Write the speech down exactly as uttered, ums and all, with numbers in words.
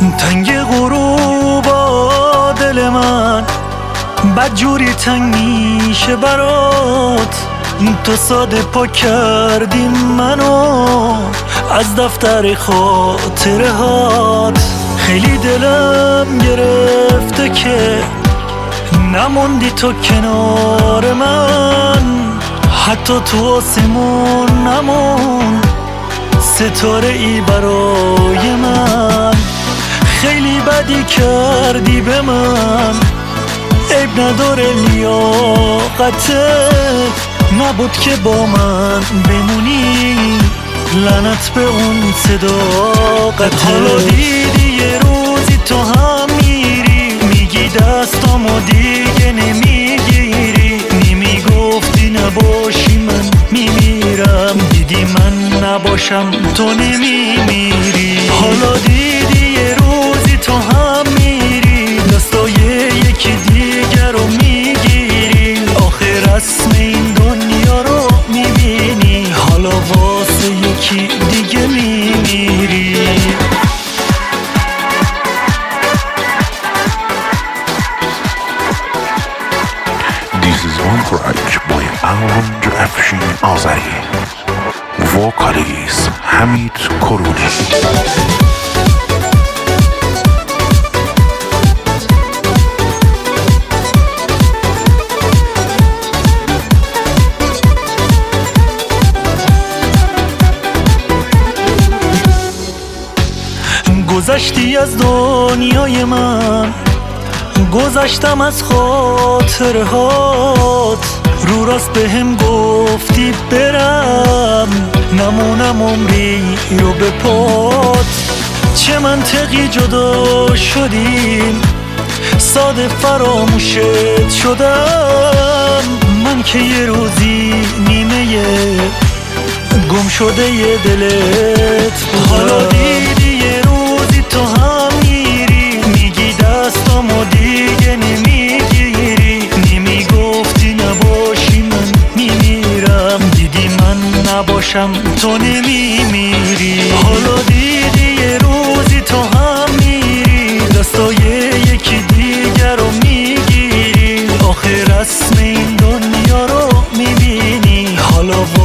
تنگ غروبا دل من بدجوری تنگ میشه برات. تو ساده پا کردی منو از دفتر خاطره هات. خیلی دلم گرفته که نموندی تو کنار من، حتی تو آسمون نمون ستاره ای برای من. خیلی بدی کردی به من، عیب نداره لیاقته نبود که با من بمونی، لعنت به اون صداقت. حالا دیدی یه روزی تو هم میری میگی دستامو دیگه نمیگیری، نمیگفتی نباشی من میمیرم، دیدی من نباشم تو نمیمیری. حالا دیدی یه روزی تو هم میری دستای یکی دیگر رو میگیری، آخر رسم این دنیا رو میبینی، حالا واسه یکی دیگه میمیری. This is one track by Aron Afshin Azari, vocalist Hamid Koruni. گذشتی از دنیای من، گذشتم از خاطره هات، رو راست به هم گفتی برم نمونم عمری رو به پات. چه منطقی جدا شدیم ساده فراموشت شدم، من که یه روزی نیمه گم شده یه دلت بودم. حالا دیدی یه روزی تو هم میری میگی دستامو دیگه نمیگیری، نمیگفتی نباشی من میمیرم، دیدی من نباشم تو نمیمیری. حالا دیدی یه روزی تو هم میری دستای یکی دیگر رو میگیری، آخر رسم این دنیا رو میبینی، حالا